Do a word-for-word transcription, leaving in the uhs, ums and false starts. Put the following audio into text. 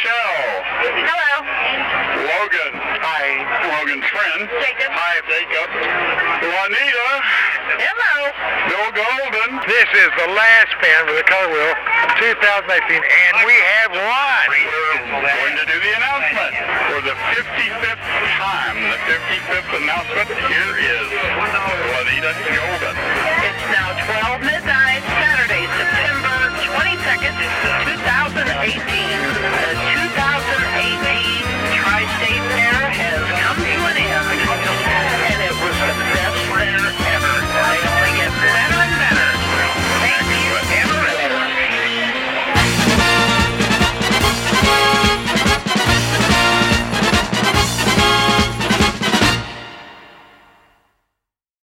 Michelle. Hello. Logan. Hi. Logan's friend. Jacob. Hi, Jacob. Juanita. Hello. Bill Golden. This is the last spin for the color wheel two thousand eighteen, and we have won.